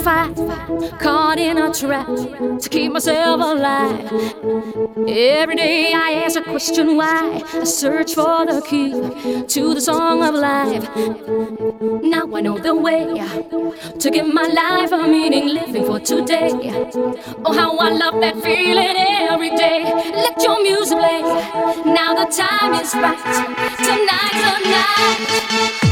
fight, caught in a trap to keep myself alive. Every day I ask a question why, I search for the key to the song of life. Now I know the way to give my life a meaning, living for today. Oh, how I love that feeling every day. Let your music play, now the time is right. Tonight's the night.